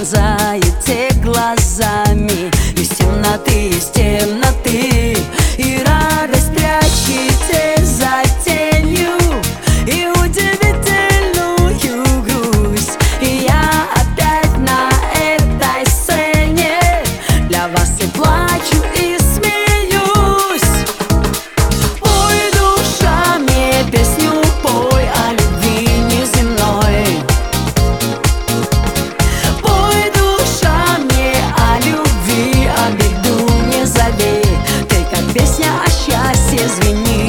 пронзаете глазами из темноты, и радость прячете за тенью и удивительную грусть. И я опять на этой сцене для вас и плачу, и смеюсь. Пой, душа, мне песню пой о любви неземной. Пой, душа, мне о любви, о беду не зови. Ты как песня о счастье звени.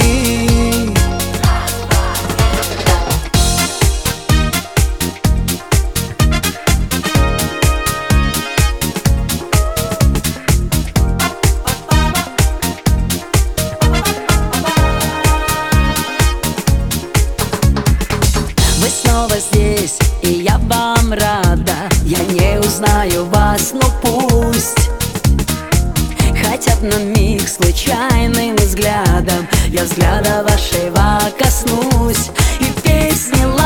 Вы снова здесь, и я вам рада. Я не узнаю вас, но пусть. Хотя б на миг случайным взглядом я взгляда вашего коснусь, и песни